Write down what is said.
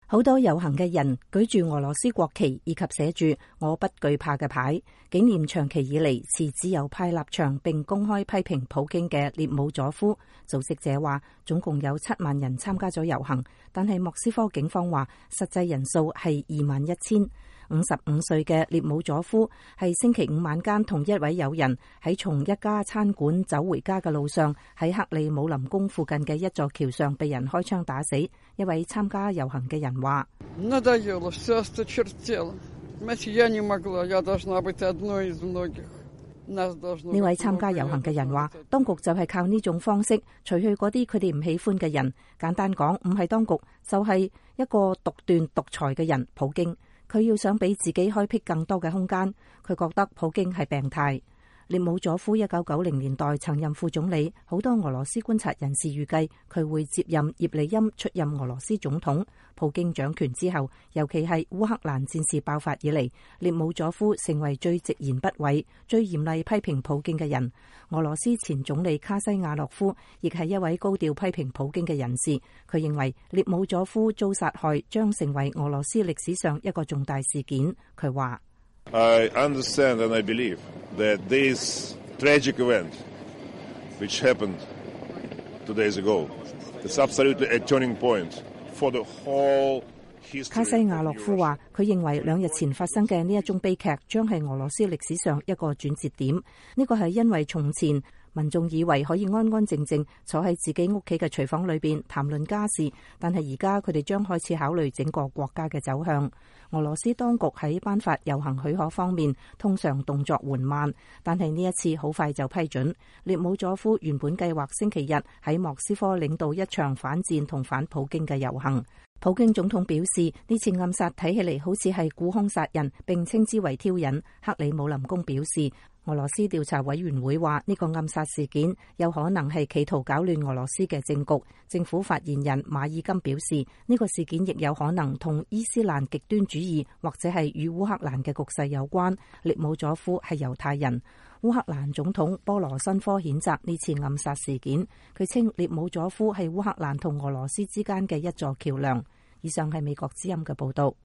好多遊行嘅人舉住俄羅斯國旗以及寫住我不懼怕嘅牌，紀念長期以嚟持自由派立場並公開批評普京嘅列姆佐夫。組織者話總共有7萬人參加咗遊行，但係莫斯科警方話實際人數係21,000。55歲嘅列姆佐夫係星期五晚間同一位友人喺從一家餐館走回家嘅路上，喺克里姆林宮附近嘅一座橋上被人開槍打死。一位參加遊行嘅人話：呢位參加遊行嘅人話，當局就係靠呢種方式除去嗰啲佢哋唔喜歡嘅人。簡單講，唔係當局，就係一個獨斷獨裁嘅人，普京。佢要想俾自己開闢更多嘅空間，佢覺得普京係病態。列姆佐夫1990年代曾任副總理，好多俄羅斯觀察人士預計佢會接任葉利欽出任俄羅斯總統。普京掌權之後，尤其係烏克蘭戰事爆發以嚟，列姆佐夫成為最直言不諱、最嚴厲批評普京嘅人。俄羅斯前總理卡西亞洛夫亦係一位高調批評普京嘅人士。佢認為列姆佐夫遭殺害將成為俄羅斯歷史上一個重大事件。佢話 ：I understand and I believe that this tragic event, which happened 2 days ago, is absolutely a turning point for the whole history. 卡西亞洛夫話：佢認為2日前發生嘅呢一宗悲劇將係俄羅斯歷史上一個轉折點。呢個係因為從前民眾以為可以安安靜靜坐喺自己屋企嘅廚房裏邊談論家事，但係而家佢哋將開始考慮整個國家嘅走向。俄羅斯當局喺頒發遊行許可方面通常動作緩慢，但係呢一次好快就批准。列姆佐夫原本計劃星期日喺莫斯科領導一場反戰同反普京嘅遊行。普京總統表示，呢次暗殺睇起嚟好似係雇兇殺人，並稱之為挑釁。克里姆林宮表示，俄羅斯調查委員會話呢個暗殺事件有可能係企圖搞亂俄羅斯嘅政局。政府發言人馬爾金表示，呢個事件亦有可能同伊斯蘭極端主義或者係與烏克蘭嘅局勢有關。列姆佐夫係猶太人。烏克蘭總統波羅申科譴責呢次暗殺事件，佢稱列姆佐夫係烏克蘭同俄羅斯之間嘅一座橋樑。以上係美國之音嘅報道。